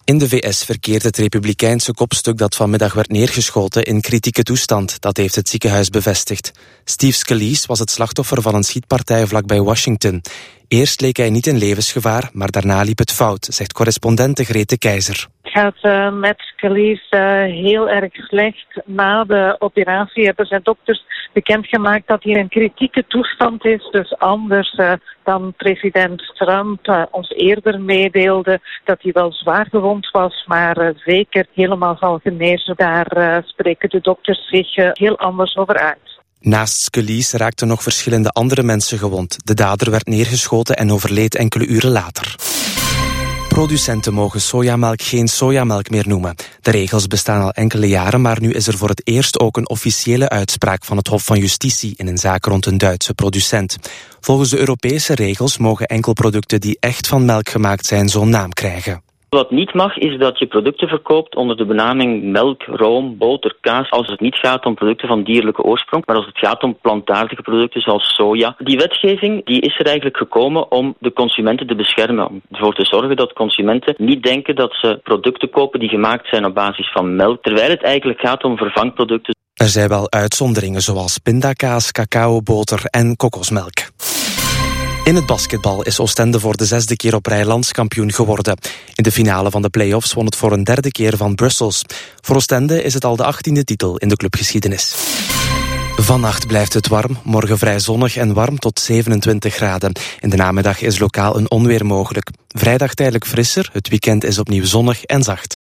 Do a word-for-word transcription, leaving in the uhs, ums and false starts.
In de V S verkeert het republikeinse kopstuk dat vanmiddag werd neergeschoten in kritieke toestand. Dat heeft het ziekenhuis bevestigd. Steve Scalise was het slachtoffer van een schietpartij vlakbij Washington. Eerst leek hij niet in levensgevaar, maar daarna liep het fout, zegt correspondente Grete Keizer. Het gaat uh, met Scalise uh, heel erg slecht. Na de operatie hebben zijn dokters bekendgemaakt dat hij in een kritieke toestand is. Dus anders uh, dan president Trump uh, ons eerder meedeelde dat hij wel zwaar gewond was, maar uh, zeker helemaal zal genezen. Daar uh, spreken de dokters zich uh, heel anders over uit. Naast Scalise raakten nog verschillende andere mensen gewond. De dader werd neergeschoten en overleed enkele uren later. Producenten mogen sojamelk geen sojamelk meer noemen. De regels bestaan al enkele jaren, maar nu is er voor het eerst ook een officiële uitspraak van het Hof van Justitie in een zaak rond een Duitse producent. Volgens de Europese regels mogen enkel producten die echt van melk gemaakt zijn zo'n naam krijgen. Wat niet mag, is dat je producten verkoopt onder de benaming melk, room, boter, kaas, als het niet gaat om producten van dierlijke oorsprong, maar als het gaat om plantaardige producten zoals soja. Die wetgeving die is er eigenlijk gekomen om de consumenten te beschermen, om ervoor te zorgen dat consumenten niet denken dat ze producten kopen die gemaakt zijn op basis van melk, terwijl het eigenlijk gaat om vervangproducten. Er zijn wel uitzonderingen zoals pindakaas, cacaoboter en kokosmelk. In het basketbal is Oostende voor de zesde keer op rij landskampioen geworden. In de finale van de play-offs won het voor een derde keer van Brussels. Voor Oostende is het al de achttiende titel in de clubgeschiedenis. Vannacht blijft het warm, morgen vrij zonnig en warm tot zevenentwintig graden. In de namiddag is lokaal een onweer mogelijk. Vrijdag tijdelijk frisser, het weekend is opnieuw zonnig en zacht.